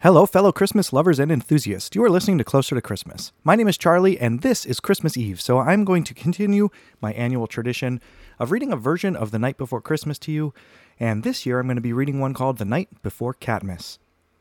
Hello, fellow Christmas lovers and enthusiasts. You are listening to Closer to Christmas. My name is Charlie, and this is Christmas Eve, so I'm going to continue my annual tradition of reading a version of The Night Before Christmas to you, and this year I'm going to be reading one called The Night Before Catmas.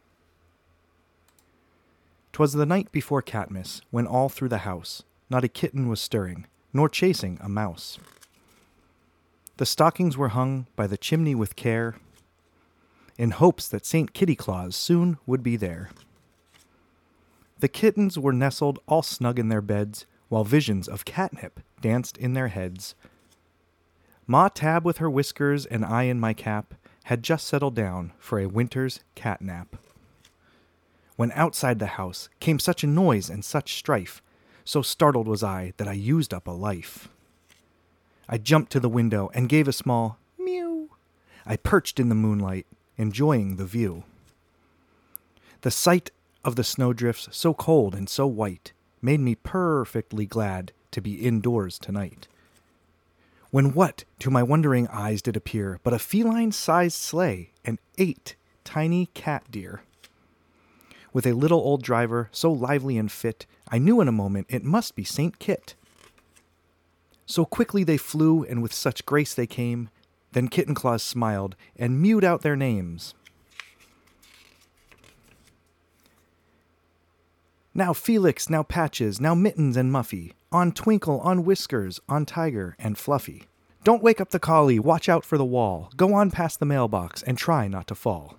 'Twas the night before Catmas, when all through the house not a kitten was stirring, nor chasing a mouse. The stockings were hung by the chimney with care, in hopes that St. Kitty Claus soon would be there. The kittens were nestled all snug in their beds, while visions of catnip danced in their heads. Ma Tab with her whiskers and I in my cap had just settled down for a winter's cat nap. When outside the house came such a noise and such strife, so startled was I that I used up a life. I jumped to the window and gave a small mew. I perched in the moonlight, enjoying the view. The sight of the snowdrifts, so cold and so white, made me perfectly glad to be indoors tonight. When what to my wondering eyes did appear but a feline-sized sleigh and 8 tiny cat deer. With a little old driver, so lively and fit, I knew in a moment it must be St. Kit. So quickly they flew, and with such grace they came. Then Kitten Claus smiled and mewed out their names. Now Felix, now Patches, now Mittens and Muffy, on Twinkle, on Whiskers, on Tiger and Fluffy. Don't wake up the collie, watch out for the wall, go on past the mailbox and try not to fall.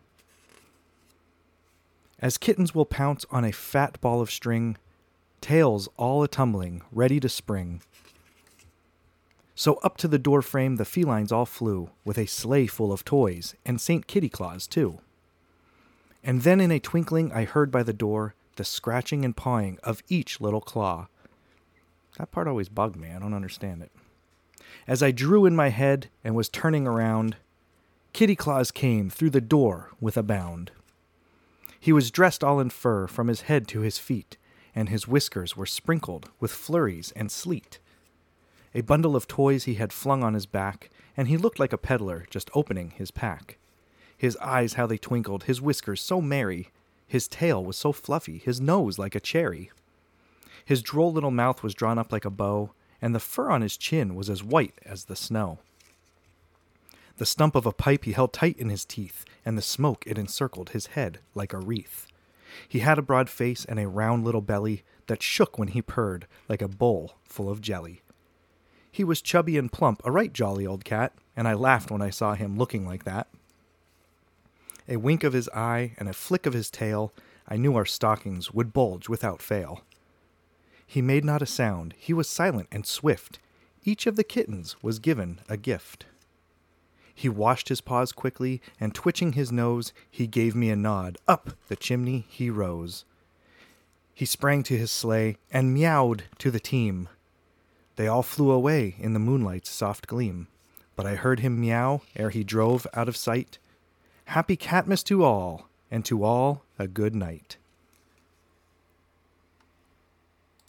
As kittens will pounce on a fat ball of string, tails all a-tumbling, ready to spring. So up to the door frame the felines all flew, with a sleigh full of toys, and St. Kitty Claus too. And then in a twinkling I heard by the door the scratching and pawing of each little claw. That part always bugged me, I don't understand it. As I drew in my head and was turning around, Kitty Claus came through the door with a bound. He was dressed all in fur from his head to his feet, and his whiskers were sprinkled with flurries and sleet. A bundle of toys he had flung on his back, and he looked like a peddler just opening his pack. His eyes how they twinkled, his whiskers so merry, his tail was so fluffy, his nose like a cherry. His droll little mouth was drawn up like a bow, and the fur on his chin was as white as the snow. The stump of a pipe he held tight in his teeth, and the smoke it encircled his head like a wreath. He had a broad face and a round little belly that shook when he purred like a bowl full of jelly. He was chubby and plump, a right jolly old cat, and I laughed when I saw him looking like that. A wink of his eye and a flick of his tail, I knew our stockings would bulge without fail. He made not a sound, he was silent and swift. Each of the kittens was given a gift. He washed his paws quickly, and twitching his nose, he gave me a nod. Up the chimney he rose. He sprang to his sleigh and meowed to the team. They all flew away in the moonlight's soft gleam, but I heard him meow ere he drove out of sight. Happy Catmas to all, and to all a good night.